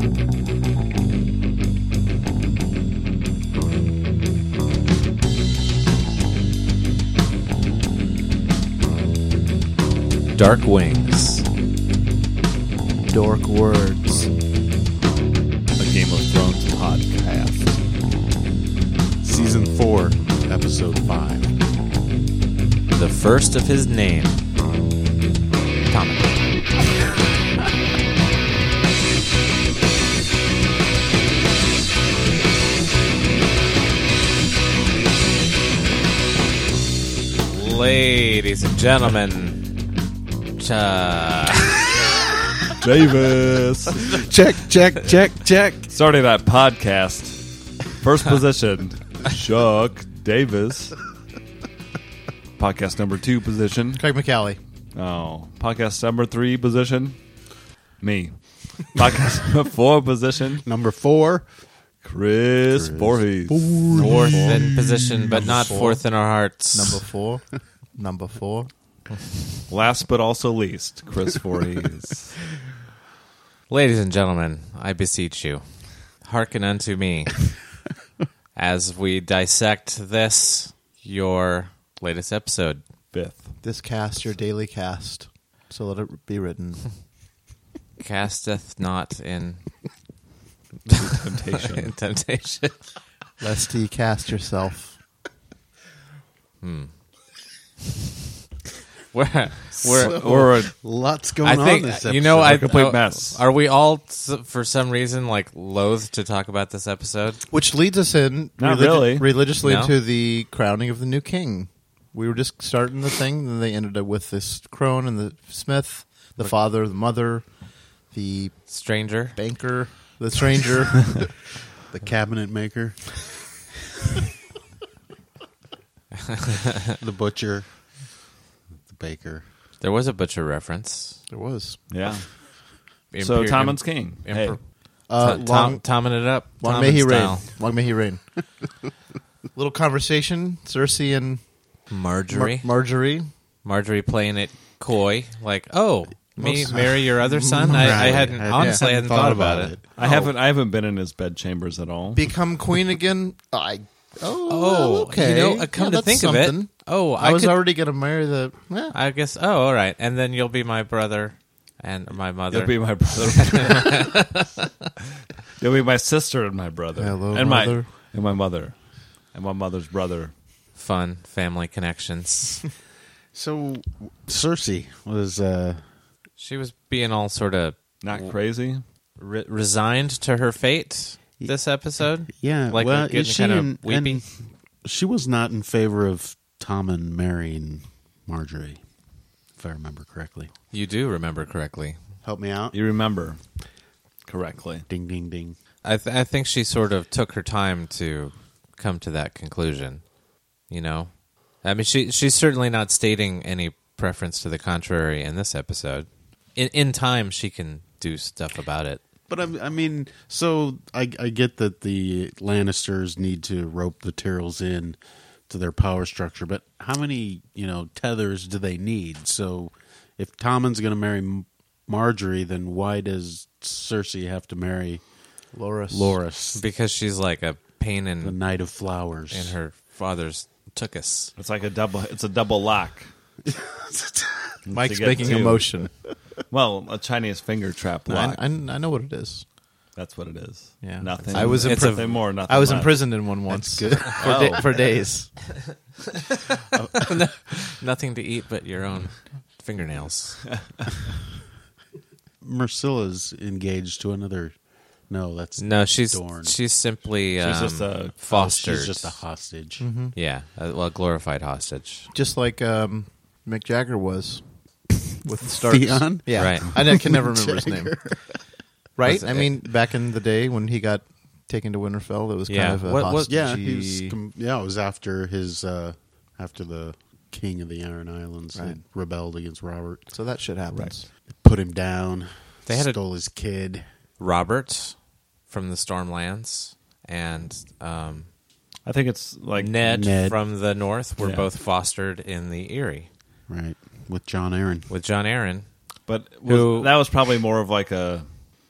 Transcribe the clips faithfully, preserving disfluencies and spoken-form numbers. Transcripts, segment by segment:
Dark Wings. Dork Words. A Game of Thrones podcast. Season four, episode five. The first of his name. Tommen. Ladies and gentlemen, uh, Davis. Check, check, check, check. Starting that podcast. First position, Chuck Davis. Podcast number two position. Craig McCallie. Oh. Podcast number three position, me. Podcast number four position, Number four. Chris, Chris Voorhees. fourth in position, but not four. fourth in our hearts. Number four. Number four. Last but also least, Chris Voorhees. Ladies and gentlemen, I beseech you, hearken unto me as we dissect this, your latest episode. Fifth. This cast, your daily cast. So let it be written. Casteth not in Temptation. in temptation. Lest ye cast yourself. Hmm. We're, we're, Or a, Lots going I on think, this episode. you know, I, a complete uh, mess. Are we all, s- for some reason, like, loath to talk about this episode? Which leads us in Not really. religiously No? into the crowning of the new king. We were just starting the thing, and they ended up with this crone and the smith, the father, the mother, the Stranger? banker, the stranger. The cabinet maker. The butcher. The baker. There was a butcher reference. There was. yeah. So Imper- Tommen's king. Imper- Hey. Uh, Tom, long, Tommen it up. long Tommen may he style. reign. Long may he reign. Little conversation. Cersei and Marjorie. Mar- Marjorie. Marjorie playing it coy, like, oh, me Most- marry your other son? I, I Right. hadn't, I honestly, I hadn't hadn't thought about it. I haven't I haven't been in his bedchambers at all. Become queen again. I. Oh, Oh, okay. you know, uh, come Yeah, to that's think of something. it, oh, I, I, was could, already going to marry the. Yeah. I guess, oh, all right. And then you'll be my brother and my mother. You'll be my brother. You'll be my sister and my brother. Hello, and mother. my and my mother. And my mother's brother. Fun family connections. So Cersei was uh She was being all sort of Not crazy. re- resigned to her fate this episode. yeah, Like, well, like getting is she kind of in- weepy. and she was not in favor of Tommen marrying Marjorie, if I remember correctly. You do remember correctly. Help me out. You remember correctly. Ding ding ding. I, th- I think she sort of took her time to come to that conclusion. You know, I mean, she she's certainly not stating any preference to the contrary in this episode. In in time, she can do stuff about it. But I, I mean, so I, I get that the Lannisters need to rope the Tyrells in to their power structure, but how many, you know, tethers do they need? So if Tommen's going to marry M- Marjorie, then why does Cersei have to marry Loras. Loras, Because she's like a pain the in Knight of Flowers? in her father's tuchus. It's like a double it's a double lock. Mike's To get making to- a motion. Well, a Chinese finger trap I, lock. I, I know what it is. That's what it is. Yeah. Nothing. I was It's impri- a- nothing more, nothing I was less. imprisoned in one once good. for, da- for days. Nothing to eat but your own fingernails. Myrcilla's engaged to another. No, that's No, she's Dorne. she's simply um, She's just a- fostered. She's just a hostage. Yeah, a, well, glorified hostage. Just like um, Mick Jagger was with the Starks. Theon? Yeah. Right. I ne- can never remember his name. Right? Was I it- mean, back in the day when he got taken to Winterfell, it was Yeah. kind of a What- what- hostage. Yeah, he was, com- yeah, it was after his uh, after the king of the Iron Islands Right. had rebelled against Robert. So that shit happens. Put him down. They had a- stole his kid. Robert from the Stormlands and um, I think it's like Ned, Ned. from the North were Yeah. both fostered in the Eyrie Right, with John Aaron. with John Arryn. But Who- was, that was probably more of like a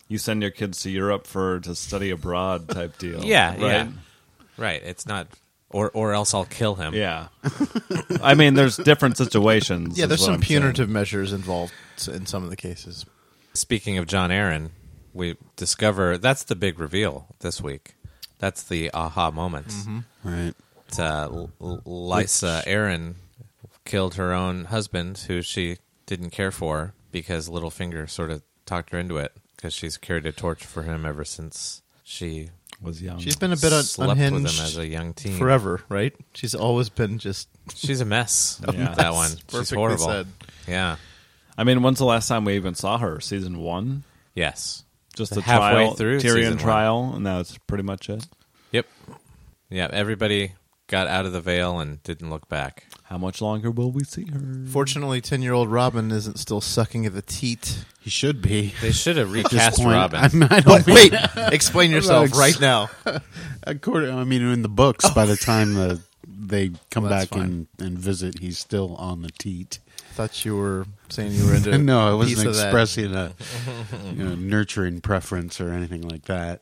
you send your kids to Europe for to study abroad type deal. Yeah, right? yeah. Right. It's not, or or else I'll kill him. Yeah. I mean, there's different situations. Yeah, is there's what some I'm saying. punitive measures involved in some of the cases. Speaking of John Aaron, we discover that's the big reveal this week. That's the aha moment. Mm-hmm. Right. It's, uh, L- L- Lysa Aaron killed her own husband, who she didn't care for, because Littlefinger sort of talked her into it, because she's carried a torch for him ever since she Was young. She's been a bit un- slept unhinged with him as a young teen. forever, right? She's always been just She's a mess. Yeah. That one. She's perfectly horrible. said. Yeah. I mean, when's the last time we even saw her? Season one? Yes. Just the Halfway trial, through season Tyrion one. trial, and that's pretty much it. Yep. Yeah. Everybody got out of the veil and didn't look back. How much longer will we see her? Fortunately, ten-year-old Robin isn't still sucking at the teat. He should be. They should have At this recast point, Robin. I, mean, I don't But wait, explain yourself ex- right now. According, I mean, in the books, by the time the, they come Well, that's back and, and visit, he's still on the teat. Thought you were saying you were into No, I a piece wasn't of that. expressing a you know, nurturing preference or anything like that.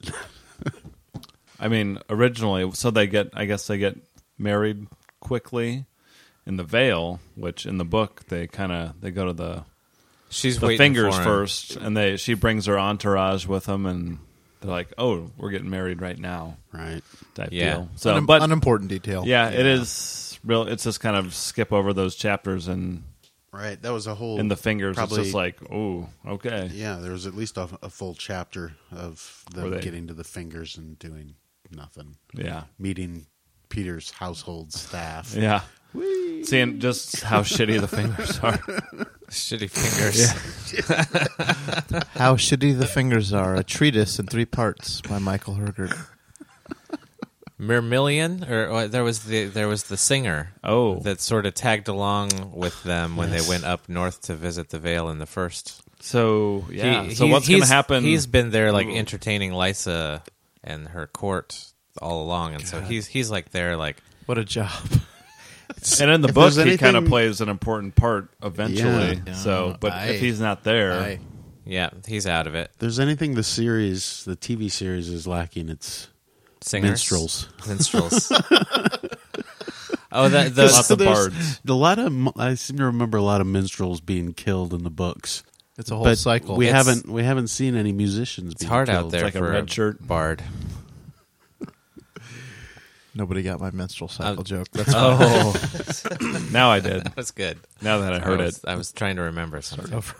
I mean, originally, so they get, I guess they get married quickly in the Vale, which in the book, they kind of, they go to the, She's the waiting fingers for him. first, and they she brings her entourage with them, and they're like, oh, we're getting married right now, Right. type Yeah. deal. So, Unim- but unimportant detail. yeah, it is real. It's just kind of skip over those chapters, and Right. That was a whole. in the fingers, probably, it's just like, oh, okay. Yeah, there was at least a, a full chapter of them Were they- getting to the fingers and doing nothing. Yeah. Meeting Peter's household staff. Yeah. Seeing just how shitty the fingers are. Shitty fingers. How Shitty the Fingers Are, a treatise in three parts by Michael Hergert. Myrmillion, or or there was the there was the singer. Oh. that sort of tagged along with them when Yes. they went up north to visit the Vale in the first. So, yeah. He- so he- what's going to he's- happen? He's been there, like entertaining Lysa and her court all along, and so he's he's like there, like What a job. and in the If book, there's he kind of anything- plays an important part eventually. Yeah. So, but Aye. if he's not there, Aye. yeah, he's out of it. If there's anything the series, the T V series is lacking, it's Singers, minstrels. minstrels. Oh, that the, lots of There's bards. A lot of I seem to remember a lot of minstrels being killed in the books. It's a whole But cycle. We It's- haven't we haven't seen any musicians. it's being hard out killed. there like a for red shirt. bard. Nobody got my menstrual cycle Uh, joke. That's Oh, now I did. That's good. Now that I heard I was, it, I was trying to remember something. over.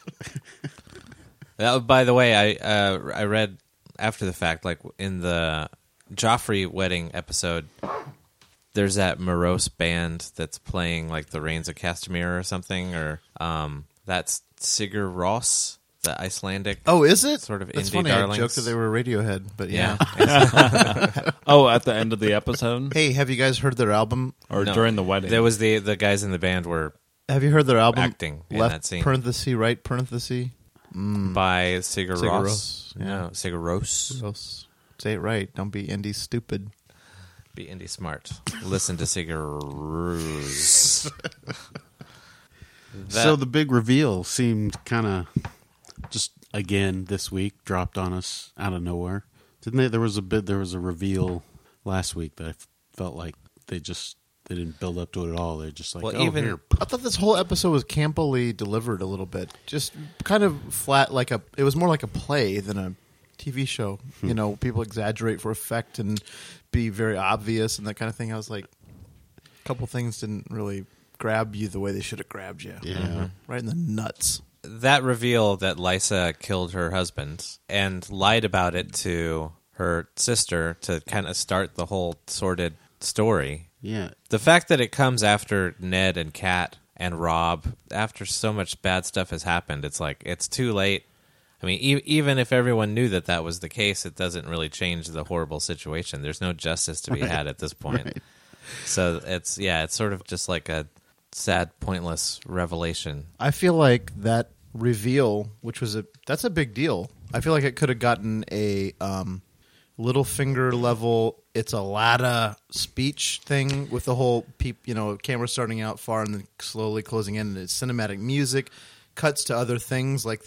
Uh, by the way, I uh, I read after the fact, like in the Joffrey wedding episode, there's that morose band that's playing like the Rains of Castamere or something, or um, that's Sigur Rós, the Icelandic. Oh, is it? Sort of That's indie funny. darlings. I joked that they were Radiohead, but yeah. Yeah, oh, at the end of the episode Hey, have you guys heard their album? or No. during the wedding, there was the the guys in the band were Have you heard their album? acting in Left that scene parenthesis, right parenthesis. by Sigur Sigur Rós. Rós, yeah. No, Sigur Rós. Gross. Say it right. Don't be indie stupid. Be indie smart. Listen to Sigur Rós. That- So the big reveal seemed kind of just again this week dropped on us out of nowhere, didn't they? There was a bit. There was a reveal last week that I f- felt like they just they didn't build up to it at all. They're just like, Well, oh, even- here. I thought this whole episode was campily delivered a little bit. Just kind of flat, like a. It was more like a play than a T V show. Hmm. You know, people exaggerate for effect and be very obvious and that kind of thing. I was like, a couple things didn't really grab you the way they should have grabbed you. Yeah. Right in the nuts. that reveal that Lysa killed her husband and lied about it to her sister to kind of start the whole sordid story. yeah. The fact that it comes after Ned and Kat and Rob, after so much bad stuff has happened, it's like, it's too late. I mean, e- even if everyone knew that that was the case, it doesn't really change the horrible situation. There's no justice to be Right. had at this point. Right. So it's, yeah, it's sort of just like a sad, pointless revelation. I feel like that reveal, which was a that's a big deal. I feel like it could have gotten a um, Littlefinger level. It's a Lada speech thing with the whole peep, you know, camera starting out far and then slowly closing in, and it's cinematic music, cuts to other things like the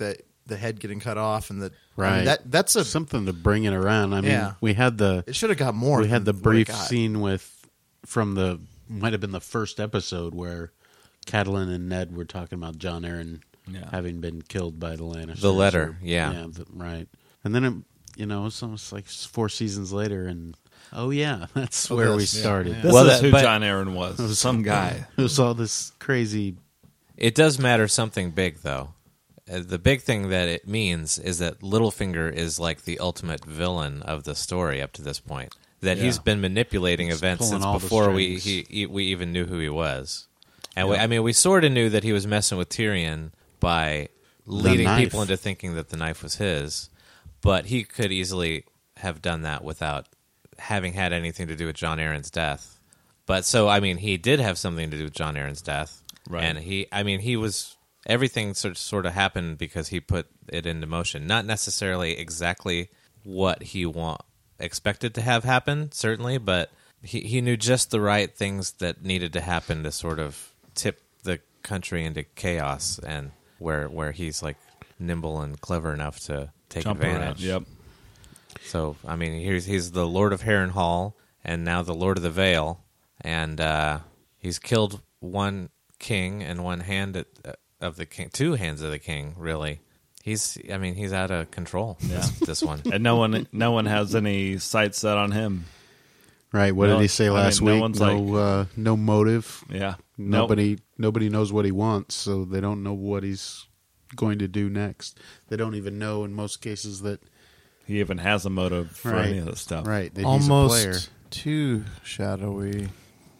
the head getting cut off, and the I Right. mean, that that's a Something to bring it around. I mean, Yeah. we had the it should have got more. we had the than what it brief got. scene with from the might have been the first episode where Catelyn and Ned were talking about Jon Arryn Yeah. having been killed by the Lannisters. The letter, or- yeah. yeah, the, right. And then it, you know, it's almost like four seasons later, and oh yeah, that's Oh, where we this, yeah, started. yeah. This Well, is that- who but- Jon Arryn was. Some guy. It was all this crazy. It does matter something big, though. Uh, the big thing that it means is that Littlefinger is like the ultimate villain of the story up to this point. That Yeah. he's been manipulating He's events pulling since all the before we strings. he, he, we even knew who he was. And we, Yeah. I mean, we sort of knew that he was messing with Tyrion by leading knife. people into thinking that the knife was his. But he could easily have done that without having had anything to do with Jon Arryn's death. But so, I mean, he did have something to do with Jon Arryn's death. Right. And he, I mean, he was, everything sort of, sort of happened because he put it into motion. Not necessarily exactly what he want, expected to have happen, certainly, but he, he knew just the right things that needed to happen to sort of tip the country into chaos, and where where he's like nimble and clever enough to take Jump advantage. around. Yep. So, I mean, he's he's the Lord of Harrenhal, and now the Lord of the Vale, and uh, he's killed one king and one hand at, uh, of the king, two hands of the king. Really, he's I mean, he's out of control. Yeah. This, this one. And no one, no one has any sights set on him. Right. What No, did he say I mean, last no week? one's No, like- uh, no motive. Yeah. Nope. Nobody, nobody knows what he wants, so they don't know what he's going to do next. They don't even know in most cases that. He even has a motive for Right. any of this stuff. Right. That he's a player. almost too shadowy.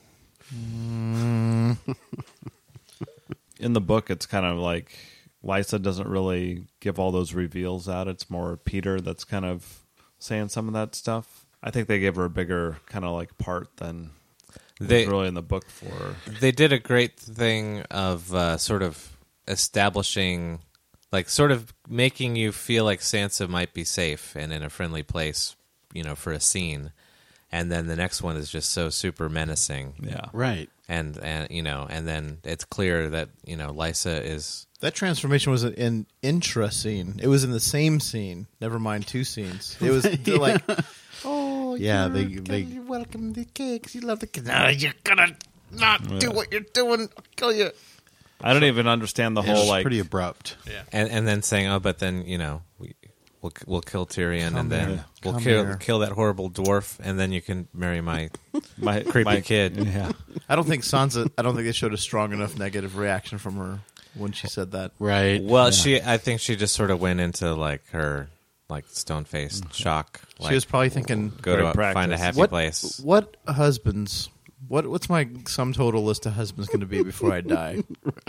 In the book, it's kind of like Lysa doesn't really give all those reveals out. It's more Peter that's kind of saying some of that stuff. I think they gave her a bigger kind of like part than They- was really in the book for her. They did a great thing of uh, sort of establishing, like, sort of making you feel like Sansa might be safe and in a friendly place, you know, for a scene. And then the next one is just so super menacing. Yeah. Right. And, and you know, and then it's clear that, you know, Lysa is... That transformation was an intra scene. It was in the same scene. Never mind two scenes. It was they're like, oh Yeah, you're they- gonna they- welcome the cakes. You love the cakes. No, you're gonna not do what you're doing. I'll kill you. I don't even understand the It's whole like pretty abrupt. And, and then saying, oh, but then, you know, we, we'll, we'll kill Tyrion, Come and then here. we'll Come kill, here. kill that horrible dwarf, and then you can marry my my creepy my, kid. Yeah. I don't think Sansa. I don't think they showed a strong enough negative reaction from her when she said that. Right. Well, she, I think she just sort of went into like her, like stone faced shock. Like, She was probably thinking, go to Great a, practice. find a happy what, place. what husbands? What what's my sum total list of husbands going to be before I die?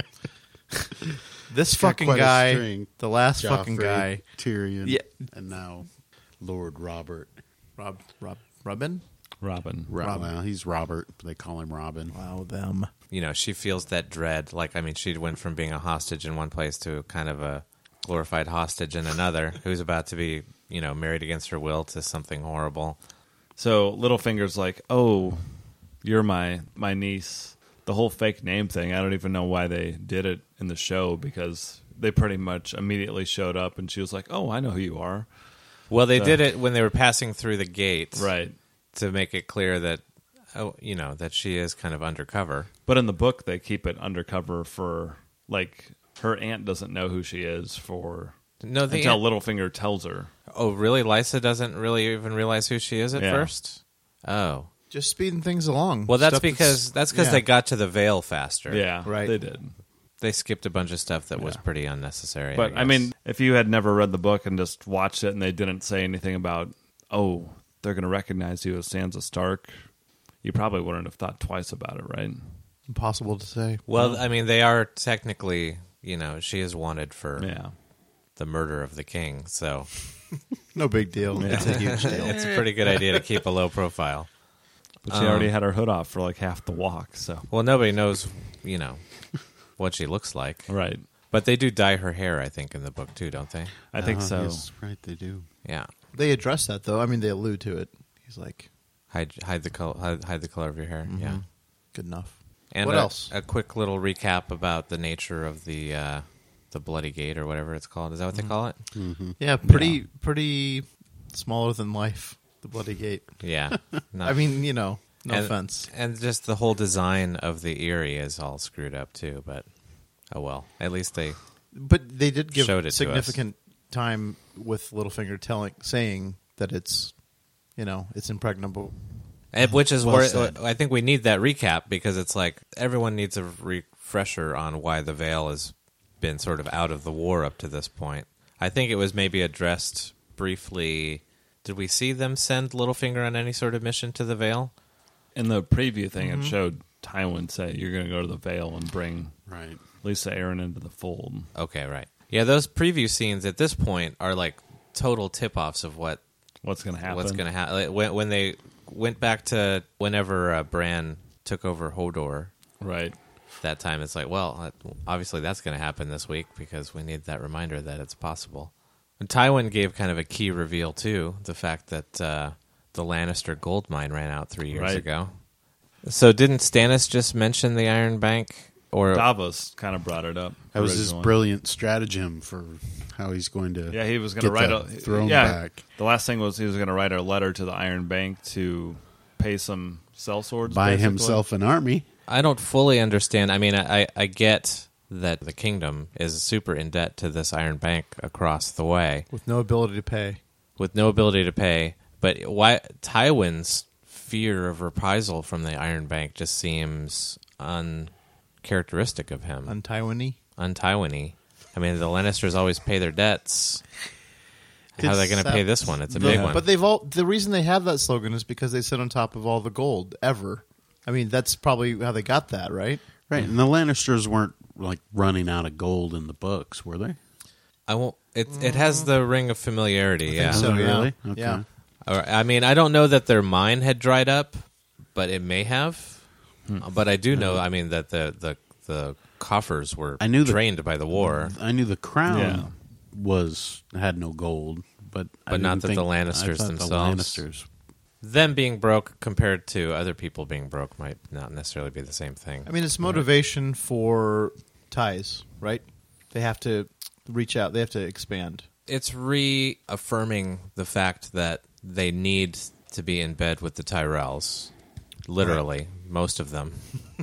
This Got fucking quite a guy, string. the last Joffrey, fucking guy, Tyrion, Yeah. and now Lord Robert. Rob, Rob, Robin. Robin. Ro- Robin. Well, he's Robert. But they call him Robin. Wow, them. You know, she feels that dread. Like, I mean, she went from being a hostage in one place to kind of a glorified hostage in another, who's about to be, you know, married against her will to something horrible. So Littlefinger's like, "Oh, you're my my niece." The whole fake name thing, I don't even know why they did it in the show, because they pretty much immediately showed up and she was like, "Oh, I know who you are." Well, they So- did it when they were passing through the gate, Right. to make it clear that, oh, you know, that she is kind of undercover. But in the book they keep it undercover for like her aunt doesn't know who she is for No, the until aunt- Littlefinger tells her. Oh, really? Lysa doesn't really even realize who she is at Yeah. first? Oh. Just speeding things along. Well, that's Stuff because that's because yeah. they got to the Vale faster. Yeah, Right. They did. They skipped a bunch of stuff that was Yeah. pretty unnecessary. But I, guess. mean, if you had never read the book and just watched it and they didn't say anything about, oh, they're going to recognize you as Sansa Stark, you probably wouldn't have thought twice about it, right? impossible to say. well, I mean, they are technically, you know, she is wanted for Yeah. the murder of the king, so No big deal. It's a huge deal. it's a pretty good idea to keep a low profile. But she Um, already had her hood off for like half the walk, so. Well, nobody knows, you know, what she looks like. Right. But they do dye her hair, I think, in the book too, don't they? I think Uh, so. yes, right, they do. Yeah. They address that though. I mean, they allude to it. He's like, Hide hide the color hide, hide the color of your hair. Mhm. Yeah. good enough. And What a, else? A quick little recap about the nature of the uh, the Bloody Gate or whatever it's called. Is that what they call it? Yeah, pretty pretty smaller than life. The Bloody Gate. Yeah. Not- I mean, you know, no and, offense. And just the whole design of the Erie is all screwed up too. But oh well. At least they. But they did give Showed it to significant time with Littlefinger telling, saying that it's, you know, it's impregnable. And which is Well where said. I think we need that recap because it's like everyone needs a refresher on why the Vale has been sort of out of the war up to this point. I think it was maybe addressed briefly. Did we see them send Littlefinger on any sort of mission to the Vale? In the preview thing, it showed Tywin say, you're going to go to the Vale and bring Right. Lisa Aaron into the fold. Okay, right. Yeah, those preview scenes at this point are like total tip-offs of what What's going to happen? what's going to happen. Like, when, when they went back to whenever uh, Bran took over Hodor, Right. that time it's like, well, that- obviously that's going to happen this week because we need that reminder that it's possible. And Tywin gave kind of a key reveal too, the fact that uh, the Lannister gold mine ran out three years Right. ago. So didn't Stannis just mention the Iron Bank? Or Davos kind of brought it up. That was his originally. brilliant stratagem for how he's going to. Yeah, he was going to get write the a throne yeah, back. The last thing was he was going to write a letter to the Iron Bank to pay some sellswords. Buy basically. himself an army. I don't fully understand. I mean, I, I get that the kingdom is super in debt to this Iron Bank across the way With no ability to pay. with no ability to pay. But why Tywin's fear of reprisal from the Iron Bank just seems uncharacteristic of him. On Tywin-y. Un-Tywin-y. I mean, the Lannisters always pay their debts. How are they going to It's, pay uh, this one? It's a The- big one. But they've all the reason they have that slogan is because they sit on top of all the gold ever. I mean, that's probably how they got that, right? Right, and the Lannisters weren't like running out of gold in the books, were they? I won't. It it has the ring of familiarity. Yeah. so, Oh, yeah. really? Okay. Yeah. Or, I mean, I don't know that their mine had dried up, but it may have. But I do know. I mean, that the the, the coffers were I knew the- drained by the war, I knew the crown Yeah. was had no gold, but I But not didn't that think- the I Lannisters thought themselves- The Lannisters. them being broke compared to other people being broke might not necessarily be the same thing. I mean, it's motivation for ties, right? They have to reach out. They have to expand. It's reaffirming the fact that they need to be in bed with the Tyrells. Literally, most of them.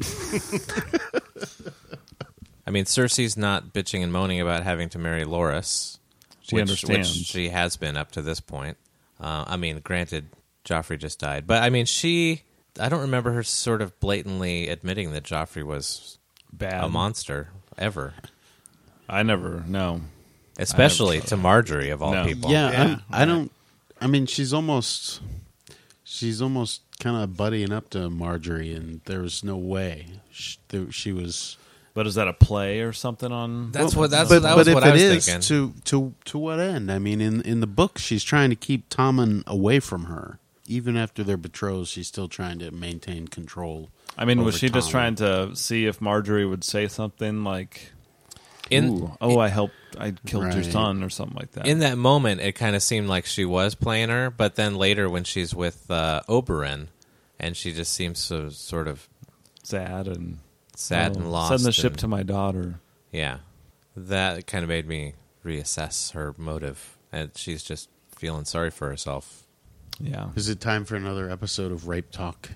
I mean, Cersei's not bitching and moaning about having to marry Loras. She which, understands. Which she has been up to this point. Uh, I mean, granted, Joffrey just died. But, I mean, she... I don't remember her sort of blatantly admitting that Joffrey was Bad. a monster, ever. I never know. Especially to Marjorie, of all No. people. Yeah, Yeah, I'm, I don't. I mean, she's almost. She's almost kind of buddying up to Marjorie, and there's no way she, there, she was. But is that a play or something on? That's what that's but that but was if what I it was is, thinking. to to to what end? I mean, in in the book, she's trying to keep Tommen away from her. Even after they're betrothed, she's still trying to maintain control. I mean, was over she just Tommen. trying to see if Marjorie would say something like, In Ooh, "Oh, I helped, I killed your Right. son" or something like that? in that moment, it kind of seemed like she was playing her, but then later when she's with uh, Oberyn, and she just seems so sort of sad and sad oh, and lost. Send the ship and- to my daughter. Yeah, that kind of made me reassess her motive, and she's just feeling sorry for herself. Yeah, Is it time for another episode of Rape Talk?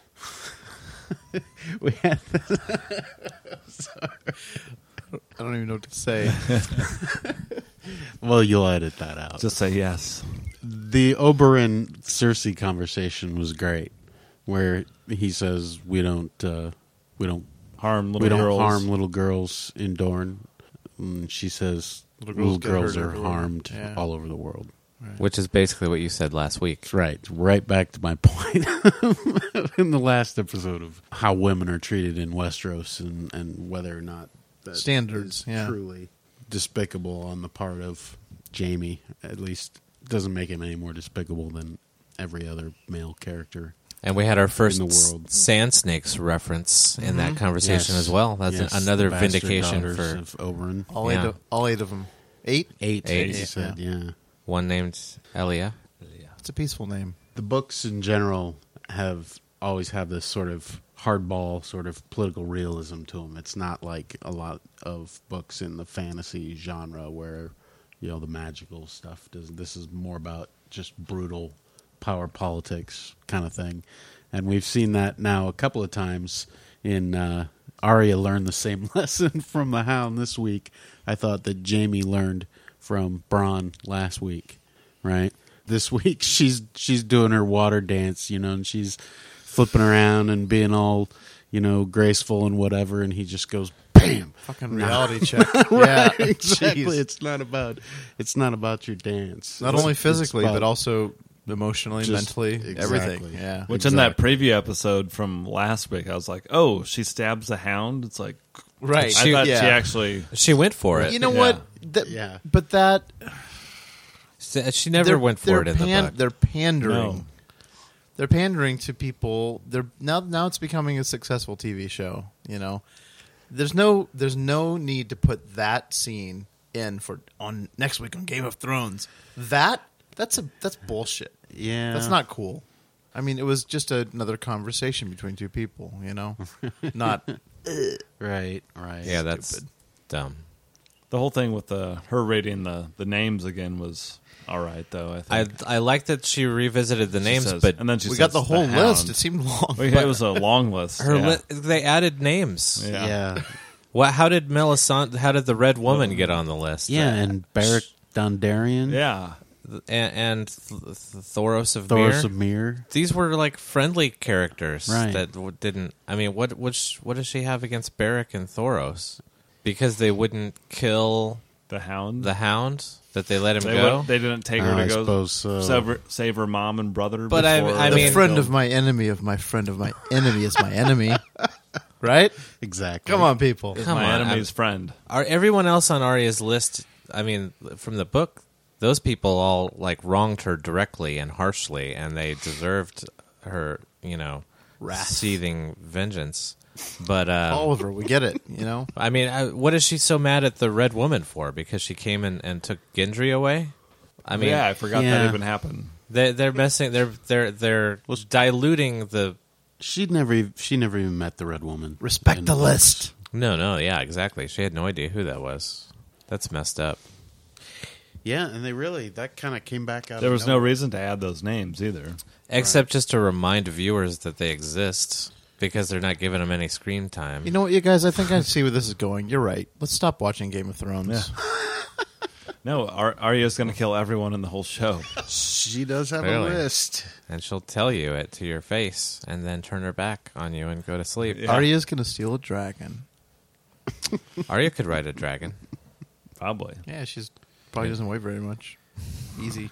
we had I don't even know what to say. well, you'll edit that out. just say yes. The Oberyn Cersei conversation was great, where he says we don't uh, we don't Harm little we don't girls. harm little girls in Dorne. And she says Little little girls girls, get hurt are everywhere. harmed Yeah. all over the world. Which is basically what you said last week. That's right. Right back to my point in the last episode of how women are treated in Westeros and, and whether or not that Standards, is yeah. truly despicable on the part of Jaime. At least doesn't make him any more despicable than every other male character. And we had our first In the world. s- Sand Snakes reference in that conversation Yes. as well. That's Yes, another the bastard vindication daughters for of Oberyn. All Yeah. eight, of, all eight of them. Eight. Eight, Eight. he said, yeah. one named Elia. It's a peaceful name. The books in general have always have this sort of hardball, sort of political realism to them. It's not like a lot of books in the fantasy genre where, you know, the magical stuff does. This is more about just brutal power politics kind of thing. And we've seen that now a couple of times in uh, Arya learned the same lesson from the Hound this week. I thought that Jaime learned from Bronn last week, right? This week she's she's doing her water dance, you know, and she's flipping around and being all, you know, graceful and whatever, and he just goes bam. Fucking reality check. Right, Yeah, exactly. Jeez. It's not about it's not about your dance. Not It's- only it's physically, about- but also emotionally, Just- mentally, exactly. everything. Yeah. Which in that preview episode from last week, I was like, "Oh, she stabs the Hound." It's like, Right. I She- thought yeah. she actually. She went for it. You know Yeah. what? That, Yeah. But that she never they're- went for they're it in pan- the book. They're pandering. No. They're pandering to people. They're now now it's becoming a successful T V show. You know, there's no there's no need to put that scene in for on next week on Game of Thrones. That that's a that's bullshit. Yeah. That's not cool. I mean, it was just another conversation between two people. You know, not right, right. Yeah, that's Stupid. dumb. The whole thing with the her rating the the names again was all right though. I I think. I like that she revisited the She names, says- but and then she we says got the whole Hound. list. It seemed long. Well, yeah, it was a long list. her yeah. li- they added names. Yeah. Yeah. What? How did Melisandre? How did the Red Woman get on the list? Yeah, and Beric Dondarrion. Yeah. and, and Th- Th- Thoros of Thoros Myr. of Myr. These were like friendly characters Right. that w- didn't. I mean, what which what does she have against Beric and Thoros? Because they wouldn't kill The Hound. the Hound, that they let him they, go. would- they didn't take her Uh, to I go suppose so. save, her, save her mom and brother. But I- before I the mean- friend of my enemy of my friend of my enemy is my enemy. Right? Exactly. Come on, people. is Come my on, enemy's friend. Are everyone else on Arya's list? I mean, from the book, those people all like wronged her directly and harshly, and they deserved her, you know, Wrath. seething vengeance. But uh, Oliver, we get it. You know, I mean, I, what is she so mad at the Red Woman for? Because she came in and took Gendry away? I mean, yeah, I forgot Yeah. that even happened. they, they're messing. They're they're they're diluting the. She never. ev- She never even met the Red Woman. respect in the books. list. No, no, yeah, exactly. She had no idea who that was. That's messed up. Yeah, and they really that kind of came back out. There of was no nowhere. reason to add those names either. Except just to remind viewers that they exist because they're not giving them any screen time. You know what, you guys? I think I see where this is going. You're right. Let's stop watching Game of Thrones. Yeah. No, Ar- Arya's going to kill everyone in the whole show. She does have Really? a list. And she'll tell you it to your face and then turn her back on you and go to sleep. Yeah. Arya's gonna steal a dragon. Arya could ride a dragon. Probably. Yeah, she's probably doesn't weigh very much. Easy.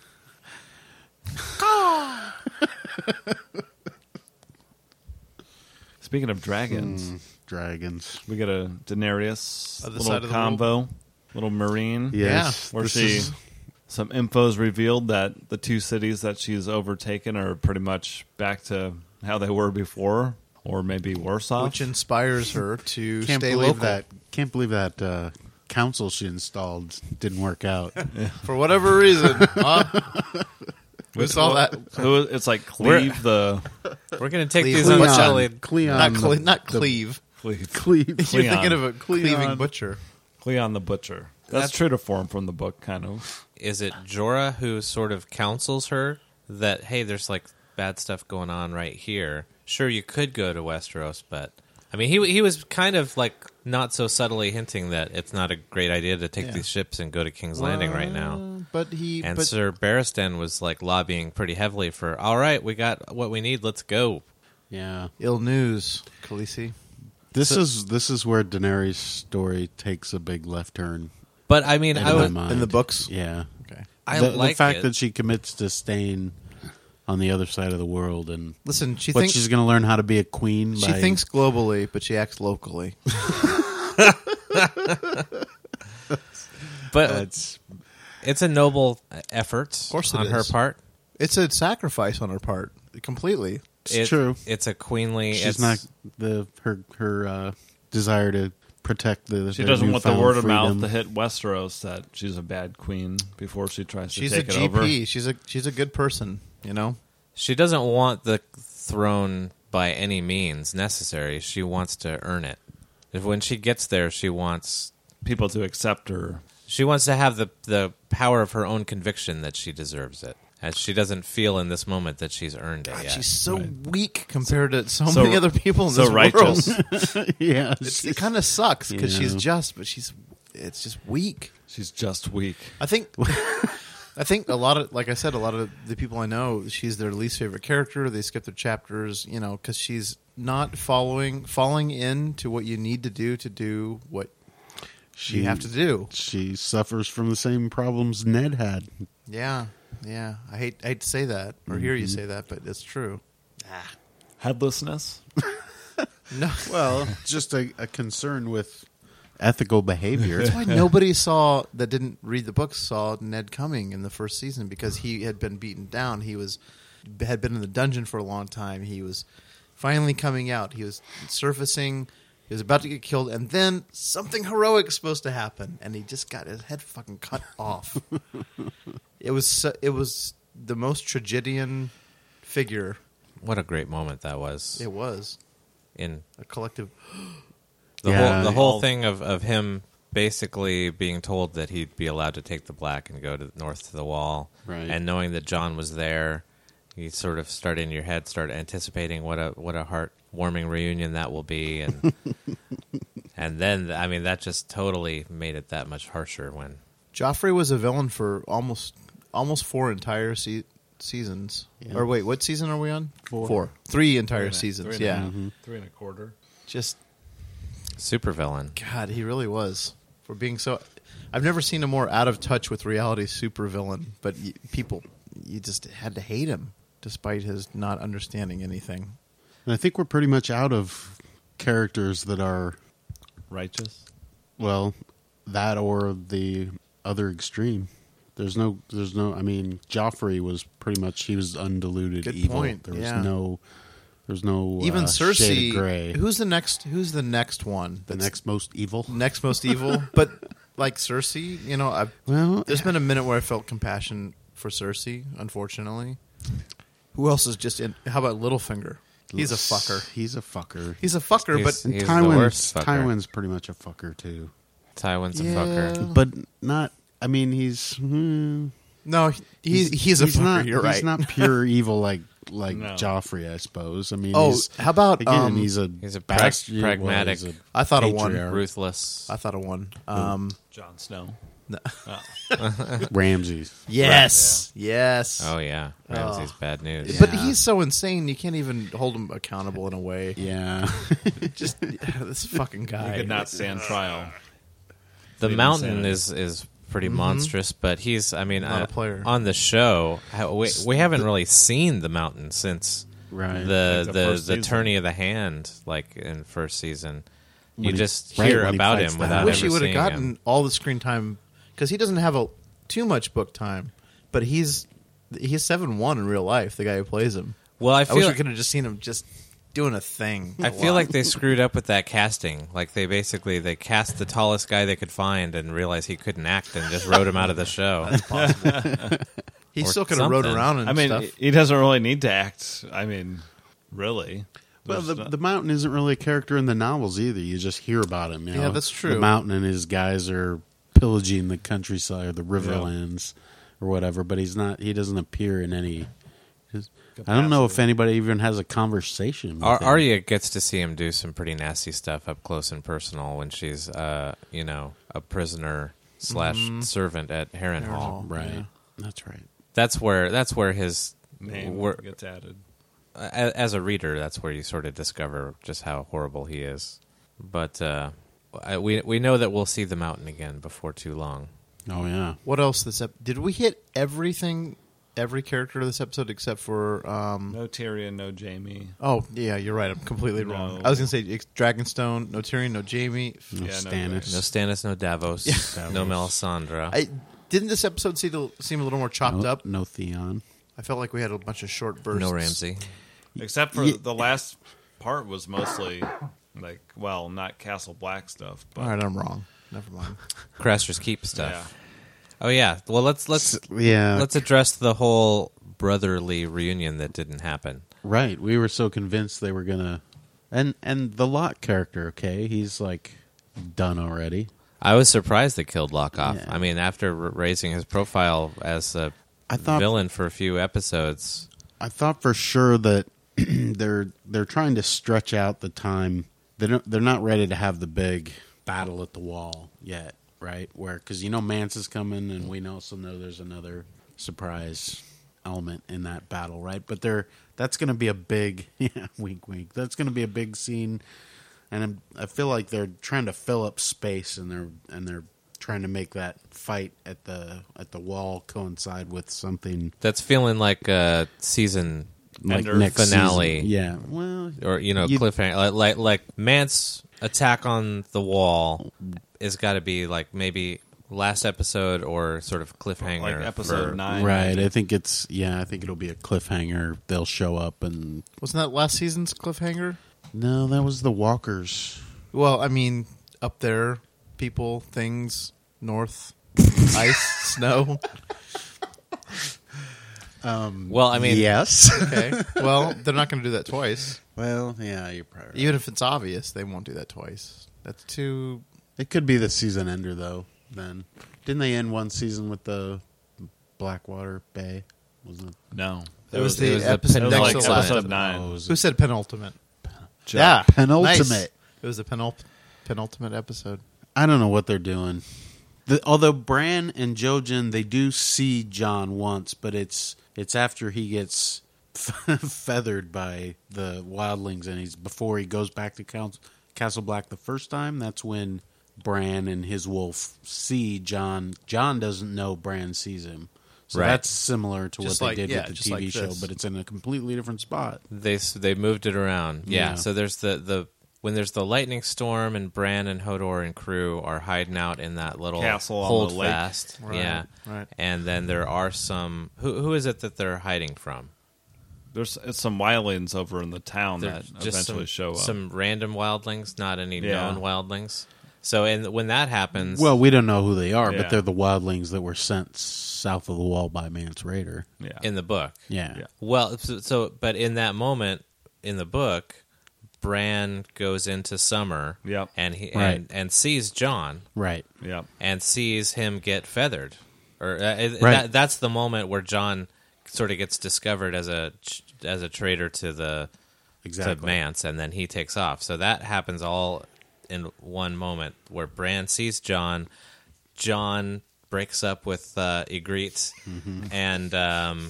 Speaking of dragons, Mm, dragons. we got a Daenerys Other little side of the convo, little marine. Yes, Where this she, is- some info's revealed that the two cities that she's overtaken are pretty much back to how they were before, or maybe worse off. Which inspires her to can't stay believe local. that. Can't believe that uh, council she installed didn't work out. For whatever reason. Huh? We Which saw one- that. Who, it's like cleave the We're going to take Cleve- these on Cleon. Shelley. Cleon, Not, cle- the- not the- cleave. cleave, Cleve. You're Cleon. thinking of a cleaving Cleon. butcher. Cleon the butcher. That's, That's- true to form from the book, kind of. Is it Jorah who sort of counsels her that, hey, there's like bad stuff going on right here? Sure, you could go to Westeros, but I mean, he he was kind of like not so subtly hinting that it's not a great idea to take Yeah. these ships and go to King's Landing right now. Uh, But he. And but Sir Barristan was like lobbying pretty heavily for, all right, we got what we need, let's go. Yeah, ill news, Khaleesi. this is this is where Daenerys' story takes a big left turn. But I mean, in I my would, mind. In the books? Yeah, Okay. I the, like the fact it. that she commits to staying on the other side of the world, and Listen, she but thinks she's going to learn how to be a queen. she by, thinks globally, but she acts locally. but that's it's a noble effort Of course it on her is. part. It's a sacrifice on her part, completely. It's It- true. It's a queenly. She's it's, not the her her uh, desire to protect the. She their doesn't want the newfound word of freedom. mouth to hit Westeros that she's a bad queen before she tries to She's a take it G P. over. She's a she's a good person, you know. She doesn't want the throne by any means necessary. She wants to earn it. If when she gets there, she wants People to accept her. she wants to have the the power of her own conviction that she deserves it. As she doesn't feel in this moment that she's earned it God, yet. she's so Right. weak compared to so, So- many other people in so this righteous. world. yeah, It's, it kind of sucks because Yeah. she's just, but she's it's just weak. She's just weak. I think I think a lot of, like I said, a lot of the people I know, she's their least favorite character. They skip their chapters, you know, because she's not following, falling into what you need to do to do what she you have to do. She suffers from the same problems Ned had. Yeah, yeah. I hate, I hate to say that or hear you say that, but it's true. Headlessness. No, Well, just a, a concern with ethical behavior. that's why nobody saw that didn't read the books saw Ned coming in the first season because he had been beaten down. He was had been in the dungeon for a long time. He was finally coming out. He was surfacing. He was about to get killed, and then something heroic is supposed to happen, and he just got his head fucking cut off. It was so, it was the most tragedian figure. What a great moment that was. It was In a collective. the Yeah. whole the whole All- thing of, of him basically being told that he'd be allowed to take the black and go to north to the wall, Right. and knowing that John was there, you sort of start in your head, start anticipating what a what a heartwarming reunion that will be, and and then I mean that just totally made it that much harsher when Joffrey was a villain for almost almost four entire se- seasons. Yeah. Or wait, what season are we on? Four. Four. Three entire Three and a- seasons. three and a Yeah. half. Three and a quarter. Just supervillain. God, he really was for being so. I've never seen a more out of touch with reality supervillain. But y- people, you just had to hate him despite his not understanding anything. And I think we're pretty much out of characters that are, Righteous. well, that or the other extreme. There's no, there's no. I mean, Joffrey was pretty much he was undiluted Good evil. point, There was yeah. no, there's no Even uh, shade Cersei. of gray. Who's the next? Who's the next one? the that's next most evil? next most evil? But like Cersei, you know, I've, Well, there's been a minute where I felt compassion for Cersei. Unfortunately, who else is just in? How about Littlefinger? He's a fucker. He's a fucker. He's a fucker, He's- but he's the Tywin's, worst fucker. Tywin's pretty much a fucker too, Tywin's a Yeah. fucker. but not. I mean, he's hmm, no, he's he's a fucker. not. You're right. He's not pure evil like like No. Joffrey, I suppose. I mean, Oh, he's, how about again? um, he's a He's a prag- bastard, well, pragmatic- he's a I thought of one. patriarch. Ruthless. I thought of one. Um, Jon Snow. no. Oh. Ramses. yes, yes. Oh yeah, Ramsay's Oh. bad news. But Yeah. he's so insane, you can't even hold him accountable in a way. Yeah, Just this fucking He guy. could not stand trial. The Lead Mountain insanity. is is pretty monstrous, but he's I mean Not a uh, player. on the show. how- We, we haven't really seen the Mountain since right. the Like the the, first the season. tourney of the hand, like in first season. You When he- just right, hear when he about fights him the without I hound. wish ever he would have seeing gotten him. all the screen time because he doesn't have a too much book time, but he's he's seven one in real life. The guy who plays him. Well, I I, wish feel we could have just seen him just doing a thing. I a feel lot. like they screwed up with that casting. Like they basically they cast the tallest guy they could find and realized he couldn't act and just wrote him out of the show. he or still could have rode something. around and I mean, stuff. he doesn't really need to act. I mean, really. Well, There's the, not- the Mountain isn't really a character in the novels either. You just hear about him. You Yeah, know? that's true. The Mountain and his guys are pillaging the countryside or the Riverlands or whatever, but he's not. He doesn't appear in any. his- I don't know if Capacity. anybody even has a conversation. With Ar- him. Arya gets to see him do some pretty nasty stuff up close and personal when she's, uh, you know, a prisoner slash servant at Harrenhal. Harrenhal. Right. Yeah. That's right. That's where that's where his name where, gets added. a- as a reader, that's where you sort of discover just how horrible he is. But uh, I, we we know that we'll see the Mountain again before too long. Oh yeah. What else this ep- did we hit everything, every character of this episode except for? Um, No Tyrion, no Jamie. Oh yeah, you're right. I'm completely No. wrong. I was gonna say ex- Dragonstone, no Tyrion, no Jamie. No Yeah, no Stannis. No Stannis, no Davos, Yeah. no Melisandre. I didn't this episode seem, to, seem a little more chopped no, up. no Theon. I felt like we had a bunch of short bursts. no Ramsay. Except for Ye- the last part was mostly like, well, not Castle Black stuff, but All right, I'm wrong. Never mind. Craster's Keep yeah. stuff. Oh yeah. Well, let's let's Yeah. let's address the whole brotherly reunion that didn't happen. Right. We were so convinced they were gonna, and and the Locke character. Okay, he's like done already. I was surprised they killed Locke off. Yeah. I mean, after r- raising his profile as a I thought villain for a few episodes, I thought for sure that they're they're trying to stretch out the time. They don't. They're not ready to have the big battle at the wall yet, right? Where because you know Mance is coming, and we also know there's another surprise element in that battle, right? But they're that's going to be a big yeah, wink, wink. That's going to be a big scene, and I'm, I feel like they're trying to fill up space, and they're and they're trying to make that fight at the at the wall coincide with something that's feeling like a season like Ender next finale. season. Yeah, well, or you know You- cliffhanger. Like like, like Mance attack on the wall is got to be like maybe last episode or sort of cliffhanger, Like episode for- nine. right. I think it's yeah. I think it'll be a cliffhanger. They'll show up and Wasn't that last season's cliffhanger? no, that was the Walkers. Well, I mean, up there, people, things, north, ice, snow. Um, Well, I mean, yes. Okay. Well, they're not going to do that twice. well, yeah, you're probably right. Even if it's obvious, they won't do that twice. That's too. It could be the season ender though. Then didn't they end one season with the Blackwater Bay? Wasn't it? No. It was it the was a episode It was next like to penultimate. last. episode nine. Oh, was Who it said penultimate? Chuck. Yeah, penultimate? Nice. It was the penult- penultimate episode. I don't know what they're doing. The, although Bran and Jojen, they do see John once, but it's it's after he gets feathered by the wildlings, and he's before he goes back to Council, Castle Black the first time. That's when Bran and his wolf see John. John doesn't know Bran sees him, so Right. that's similar to Just what like- they did yeah, with the just T V like show, this. but it's in a completely different spot. they s- they moved it around. Yeah. Yeah. So there's the the when there's the lightning storm and Bran and Hodor and crew are hiding out in that little Castle on hold the lake. fast. Right, Yeah. right. And then there are some who who is it that they're hiding from? There's it's some wildlings over in the town They're that just eventually some, show up. some random wildlings, not any Yeah. known wildlings. So and when that happens, Well, we don't know who they are, Yeah. but they're the wildlings that were sent south of the wall by Mance Raider. yeah. in the book. Yeah. Yeah. Well, so, so but in that moment in the book, Bran goes into Summer, Yep. and he Right. and, and sees John Right. yeah. and sees him get feathered, or uh, it- Right. that, that's the moment where John sort of gets discovered as a as a traitor to the to Exactly. Mance, and then he takes off. So that happens all in one moment where Bran sees John. John breaks up with uh, Ygritte, Mm-hmm. and um,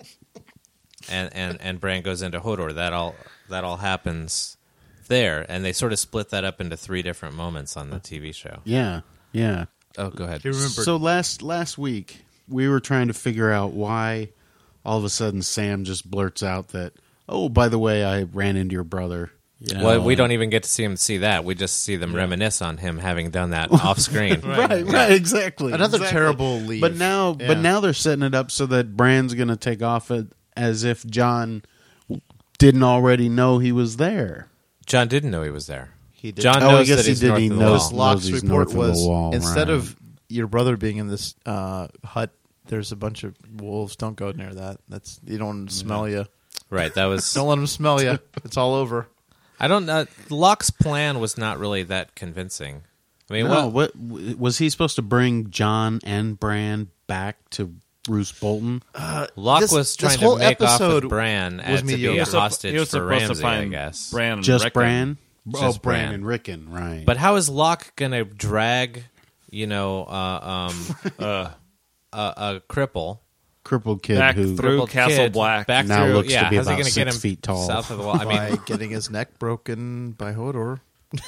and and and Bran goes into Hodor. That all that all happens there, and they sort of split that up into three different moments on the T V show. Yeah. Yeah. Oh, go ahead. You remember? So last last week we were trying to figure out why all of a sudden Sam just blurts out that, oh, by the way, I ran into your brother. You know, Well, we uh, don't even get to see him see that. We just see them reminisce on him having done that off screen. Right, right, exactly. Another exactly. terrible leave. But now, Yeah. but now they're setting it up so that Bran's going to take off it as if John didn't already know he was there. John didn't know he was there. He did. John Oh, I knows guess that he he's did. north He of the knows- wall. Locke's he's report north of the was wall, instead right. of your brother being in this uh, hut, there's a bunch of wolves. Don't go near that. That's you don't want them to smell you. Right. That was. Don't let them smell you. It's all over. I don't know. Locke's plan was not really that convincing. I mean, No, what? what was he supposed to bring John and Bran back to Bruce Bolton? Locke This- was this trying whole to make off episode with Bran was as to be mediocre. a He was supp- hostage he was for supposed Ramsay, to find I guess. Bran and Just Rickon. Bran? Just oh, Bran Bran. and Rickon, right? But how is Locke going to drag, you know, uh, um, Uh, a, a cripple crippled kid Back who through- Through crippled Castle kid Black. back Now through, looks to yeah, be how's he about gonna get six him feet tall. south of the wall? I By mean, getting his neck broken by Hodor.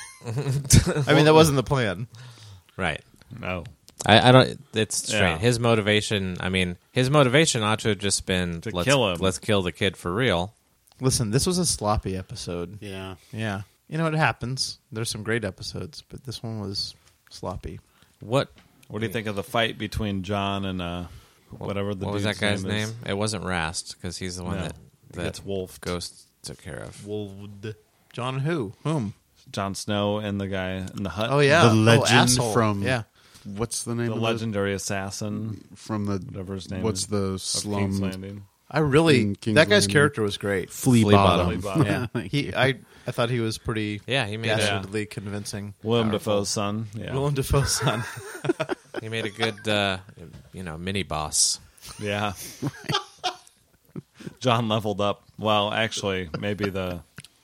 I mean, that wasn't the plan. right. no. I, I don't. It's strange. Yeah. His motivation. I mean, his motivation ought to have just been To let's kill him. let's kill the kid for real. Listen, this was a sloppy episode. yeah. Yeah. You know, it happens. There's some great episodes, but this one was sloppy. What? What do you think of the fight between John and uh, whatever the what was that dude's guy's name? name? It wasn't Rast because he's the one No. that He that gets wolfed. Ghost took care of. Wold. John who? Whom? Jon Snow and the guy in the hut. Oh, yeah. The Oh, legend asshole. from Yeah. what's the name the of legendary assassin, the, from the whatever his name what's is, the of King's slum Landing. I really in King's that guy's Landing. character was great. Flea, Flea Bottom. Bottom. Yeah, he I I thought he was pretty Yeah, he made a, dastardly convincing. Willem powerful. Dafoe's son. Yeah. Willem Dafoe's son. he made a good uh, you know mini boss. Yeah. John leveled up. Well, actually, maybe the.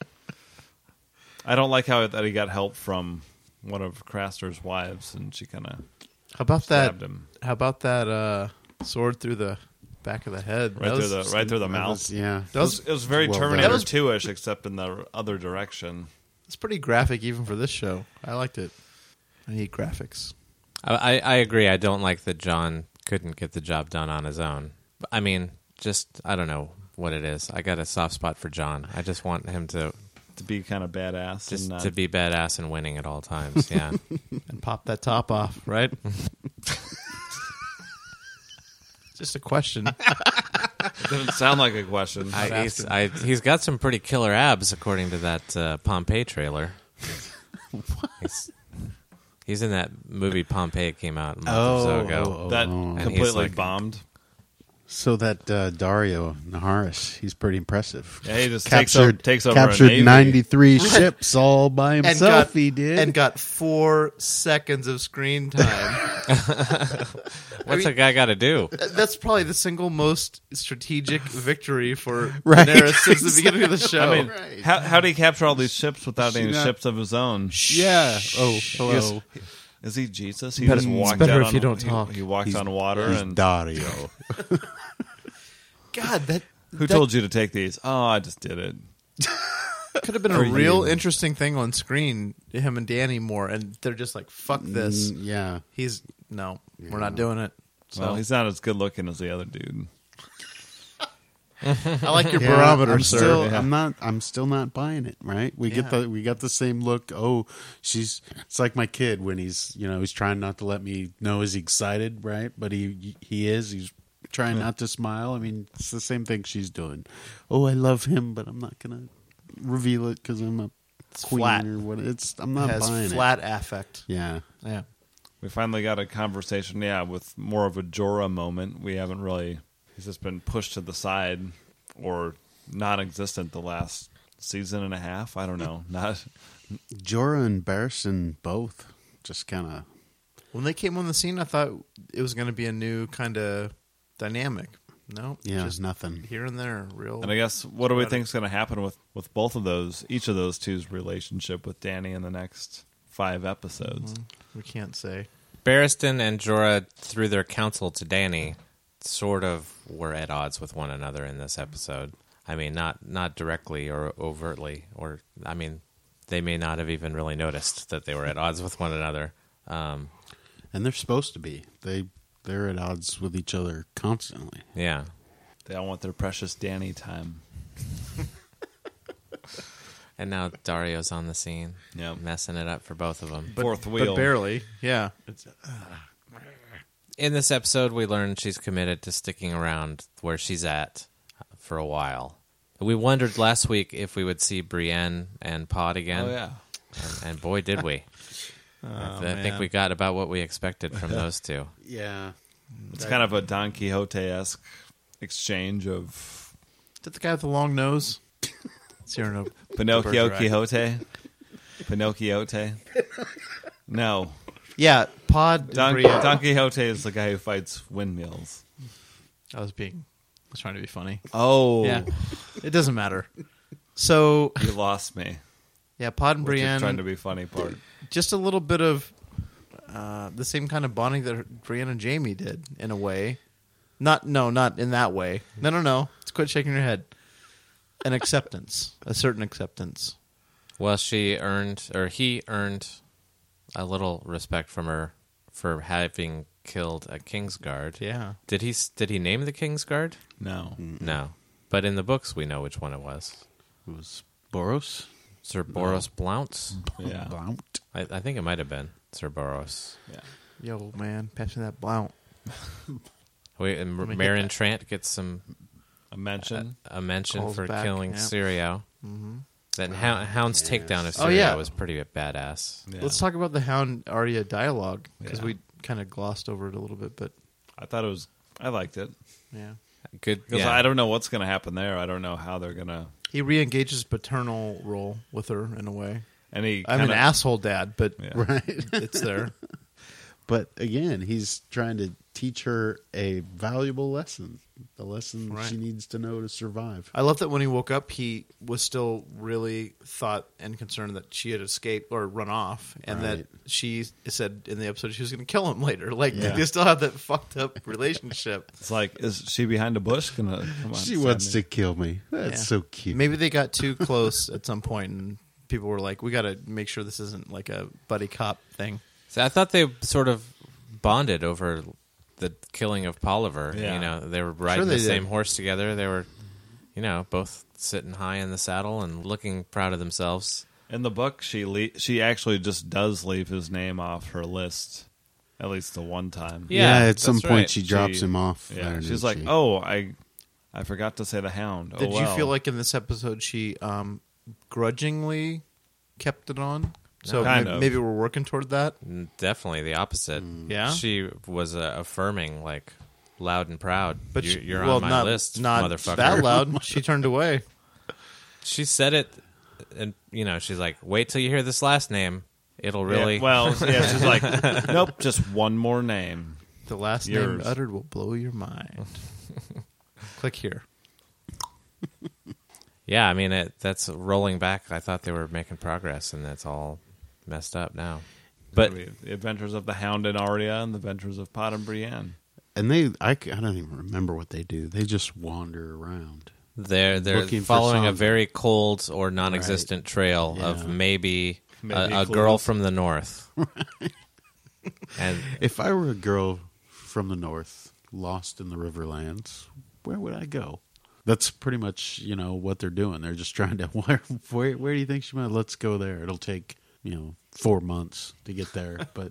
I don't like how that he got help from one of Craster's wives, and she kind of How about that? stabbed him How about that uh, sword through the back of the head? right That through was- the right through the That mouth. was- yeah. That It was, was it was very well done. Terminator That was- two-ish, except in the other direction. It's pretty graphic even for this show. I liked it. I need graphics. I, I, I agree. I don't like that John couldn't get the job done on his own. But, I mean, just I don't know what it is. I got a soft spot for John. I just want him to To be kind of badass. just and not, to be badass and winning at all times. Yeah. And pop that top off, right? Just a question. Didn't sound like a question. I, he's, I, he's got some pretty killer abs, according to that uh, Pompeii trailer. he's, he's in that movie Pompeii. It came out a month or so ago. oh, that oh. he's completely like- bombed. So that uh, Dario Naharis, he's pretty impressive. Yeah, he just takes captured over, takes over a captured navy. ninety-three ships all by and himself. got, he did. and got four seconds of screen time. What's a guy got to do? That's probably the single most strategic victory for Right, Daenerys since the beginning of the show. I mean, how how did he capture all these ships without She any not- ships of his own? yeah. Oh, He hello. is, is he Jesus? He Better- just it's walked better out if on, you don't he- talk. He, walked He's- on water He's and Dario. God, that who that told you to take these? Oh, I just did it. could have been a For real you. interesting thing on screen. Him and Danny Moore, and they're just like, "Fuck this." Mm, yeah. He's no, we're not doing it. So Well, he's not as good looking as the other dude. I like your Yeah, barometer, I'm sir. Still, Yeah. I'm not. I'm still not buying it. Right? We get Yeah. the. We got the same look. Oh, she's. It's like my kid when he's. You know, he's trying not to let me know he's excited. Right? But he he is. He's trying not to smile. I mean, it's the same thing she's doing. Oh, I love him, but I'm not gonna reveal it because I'm a queen flat. or what. It's. I'm not has buying flat it. affect. Yeah. Yeah. We finally got a conversation, yeah, with more of a Jorah moment. We haven't really. He's just been pushed to the side or non-existent the last season and a half. I don't know. Not. Jorah and Barristan both just kind of. When they came on the scene, I thought it was going to be a new kind of dynamic. No, Yeah, just nothing. here and there. Real. And I guess what do we Got it. think is going to happen with with both of those, each of those two's relationship with Danny in the next five episodes? we can't say. Barristan and Jorah, through their counsel to Danny, sort of were at odds with one another in this episode. I mean, not not directly or overtly, or I mean, they may not have even really noticed that they were at odds with one another. Um, And they're supposed to be. They they're at odds with each other constantly. yeah, They all want their precious Danny time. and now Dario's on the scene, Yep. messing it up for both of them. Fourth wheel. But barely. Yeah. It's, In this episode, we learn she's committed to sticking around where she's at for a while. We wondered last week if we would see Brienne and Pod again. Oh yeah. And, and boy, did we. oh, I, th- I think man. we got about what we expected from those two. Yeah. It's kind of a Don Quixote-esque exchange of Is that the guy with the long nose? Cyrano. Pinocchio Bergerac. Quixote. Pinocchiote. No. Yeah, Pod. Don, Brienne- Don Quixote is the guy who fights windmills. I was being. I was trying to be funny. Oh. Yeah. It doesn't matter. So, You lost me. yeah, Pod and Which is Brienne. trying to be funny part. Just a little bit of uh, the same kind of bonding that Brienne and Jamie did, in a way. Not, no, not in that way. No, no, no. Let's quit shaking your head. An acceptance, a certain acceptance. Well, she earned, or he earned, a little respect from her for having killed a Kingsguard. Yeah. Did he? s- Did he name the Kingsguard? No. No, but in the books we know which one it was. It was Boros. Sir Boros Blount. Yeah. Blount. I, I think it might have been Sir Boros. Yeah. Yo, man, pass me that blount. We, and me get Marion that. Trant gets some A mention. a mention Calls for back, killing yeah. Syrio. Mm-hmm. That Hound, Hound's takedown of Syrio Oh, yeah. was pretty badass. Yeah. Let's talk about the Hound Arya dialogue, because Yeah. we kind of glossed over it a little bit, but I thought it was. I liked it. yeah. Good. Because Yeah. I don't know what's going to happen there. I don't know how they're going to. He re-engages paternal role with her in a way. And he I'm kinda, an asshole dad, but Yeah. Right. it's there. But again, he's trying to teach her a valuable lesson, the lesson Right. she needs to know to survive. I love that when he woke up, he was still really thought and concerned that she had escaped or run off, and Right. that she said in the episode she was going to kill him later. Like Yeah. they still have that fucked up relationship. It's like, is she behind a bush going to come on? She stab wants me? to kill me. That's Yeah. so cute. Maybe they got too close at some point, and people were like, "We got to make sure this isn't like a buddy cop thing." So I thought they sort of bonded over the killing of Polliver. Yeah. You know, they were riding they the same did. horse together. They were, you know, both sitting high in the saddle and looking proud of themselves. In the book, she le- she actually just does leave his name off her list, at least the one time. Yeah, at some that's point right. she drops She- him off. Yeah, there, she's didn't like, she? oh, I I forgot to say the hound. Oh, Did you well. feel like in this episode she um, grudgingly kept it on? So Kind maybe, of. maybe we're working toward that. Mm, Definitely the opposite. Yeah? She was uh, affirming, like, loud and proud. But you, she- you're well, on my not, list, not motherfucker. that loud. She turned away. She said it, and, you know, she's like, wait till you hear this last name. It'll really... Yeah, well, yeah, she's like, nope, just one more name. The last name Yours. uttered will blow your mind. Click here. Yeah, I mean, it, that's rolling back. I thought they were making progress, and that's all messed up now. But the Adventures of the Hound and Arya and the Adventures of Pod and Brienne. And they, I, c- I don't even remember what they do. They just wander around. they're they're Looking for following a something. very cold or non-existent trail Yeah. of maybe, Maybe a, a clues. girl from the north. And If I were a girl from the north, lost in the Riverlands, where would I go? That's pretty much, you know, what they're doing. They're just trying to, where, where, where do you think she might? Let's go there. It'll take, you know, four months to get there, but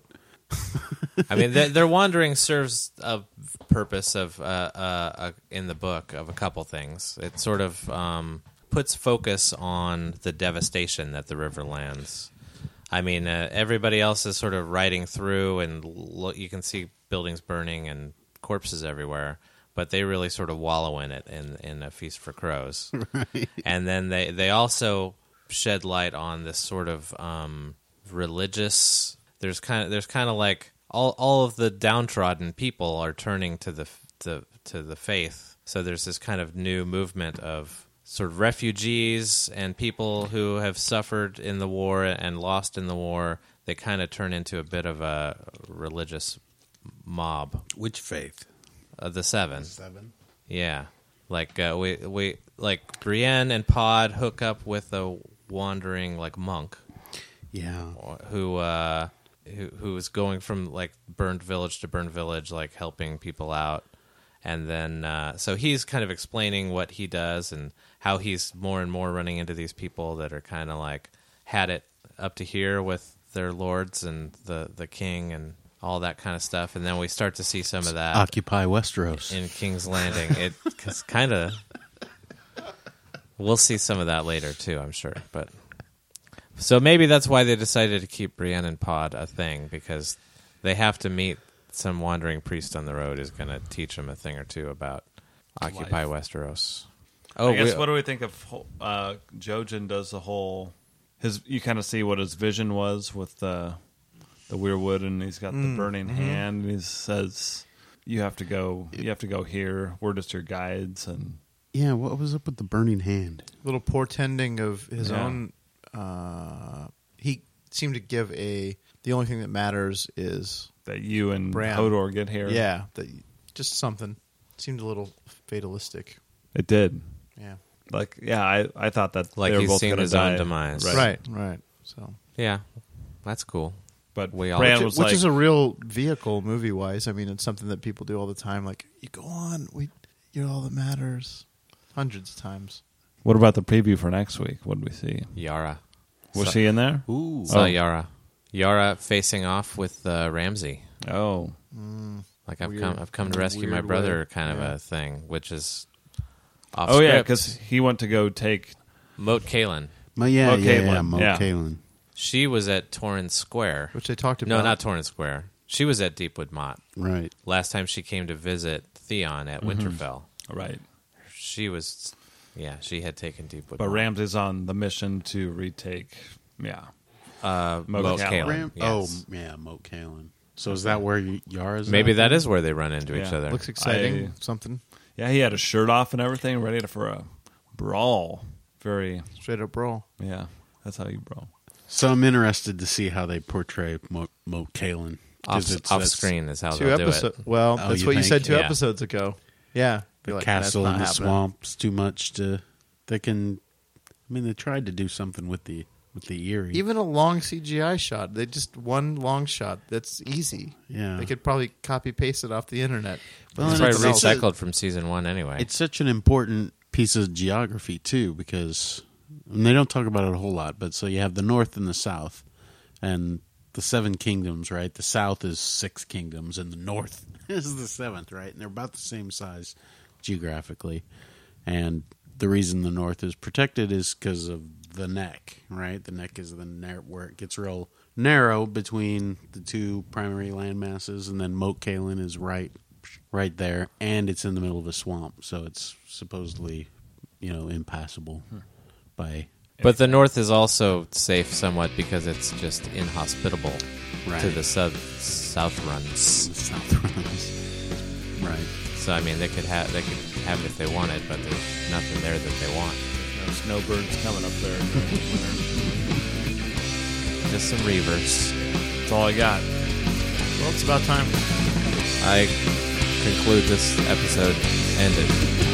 I mean, their, their wandering serves a purpose of uh, uh, uh, in the book of a couple things. It sort of um, puts focus on the devastation that the Riverlands. I mean, uh, everybody else is sort of riding through, and lo- you can see buildings burning and corpses everywhere. But they really sort of wallow in it in in A Feast for Crows. right. And then they, they also shed light on this sort of um, religious. There's kind of there's kind of like all all of the downtrodden people are turning to the to, to the faith. So there's this kind of new movement of sort of refugees and people who have suffered in the war and lost in the war. They kind of turn into a bit of a religious mob. Which faith? Uh, the seven. Seven. Yeah, like uh, we we like Brienne and Pod hook up with a wandering like monk Yeah. who uh, who who is going from like burned village to burned village, like helping people out, and then uh, so he's kind of explaining what he does and how he's more and more running into these people that are kind of like had it up to here with their lords and the the king and all that kind of stuff, and then we start to see some of that Occupy Westeros. in King's Landing. It kind of. We'll see some of that later too, I'm sure. But so maybe that's why they decided to keep Brienne and Pod a thing, because they have to meet some wandering priest on the road who's going to teach them a thing or two about Occupy Westeros. Oh, I guess we- what do we think of uh, Jojen does the whole his? You kind of see what his vision was with the the weirwood, and he's got the burning hand. And he says, "You have to go. You have to go here. We're just your guides." And Yeah, what was up with the burning hand? Little portending of his Yeah. own. Uh, he seemed to give a. The only thing that matters is that you and Bran. Hodor get here. yeah, that just something seemed a little fatalistic. it did. Yeah, Like, yeah, I, I thought that Like they were he's both seen gonna his die. own demise. Right. right, right. So, yeah, that's cool. But We all- Bran which, was which like, is a real vehicle movie wise. I mean, it's something that people do all the time. Like, you go on, we, you're all that matters, hundreds of times. "What about the preview for next week? What did we see? Yara. Was So- she in there? Ooh. Saw Oh. Yara. Yara facing off with uh, Ramsay. Oh, Like I've Weird. come, I've come to In a rescue my weird brother, way. kind of Yeah. a thing, which is off oh yeah, script. because he went to go take. Moat Kaelin. Ma- yeah, Mo yeah, yeah, Caitlin, Mo yeah. Caitlin. She was at Torrance Square. Which they talked No, about. not Torrance Square. She was at Deepwood Mott Right. last time she came to visit Theon at Winterfell. Right. She was, yeah, she had taken Deepwood. But Mall. Ramsay's on the mission to retake, yeah. uh, Moat Moat Cailin. Cailin, Ram- yes. Oh, yeah, Moat Cailin. So is that where y- Yara's Maybe at? that is where they run into each Yeah. other. Looks exciting. I- Something Yeah, he had his shirt off and everything, ready to, for a brawl. Very, straight up brawl. yeah, that's how you brawl. So I'm interested to see how they portray Moat, Moat Cailin. 'Cause off, it's- off that's screen is how Two they'll do episodes. it. Well, Oh, that's you what you think? said two Yeah. episodes ago. Yeah, The You're like, castle that's in the not happening. swamps too much to. They can. I mean, they tried to do something with the with the Eerie. Even a long C G I shot. They just one long shot. That's easy. Yeah. They could probably copy paste it off the internet. Well, It's and probably it's- it's a- recycled from season one anyway. It's such an important piece of geography too, because and they don't talk about it a whole lot. But so you have the north and the south, and the seven kingdoms, right? The south is six kingdoms, and the north is the seventh, right? And they're about the same size geographically. And the reason the north is protected is because of the neck, right? The neck is the nar- where it gets real narrow between the two primary land masses, and then Moat Cailin is right, right there, and it's in the middle of a swamp, so it's supposedly, you know, impassable by. But the north is also safe somewhat because it's just inhospitable Right. to the sub- south runs. The south runs. Right. So I mean, they could have they could have it if they wanted, but there's nothing there that they want. No snowbirds coming up there during the winter. Just some reavers. That's all I got. Well, it's about time. I conclude this episode ended.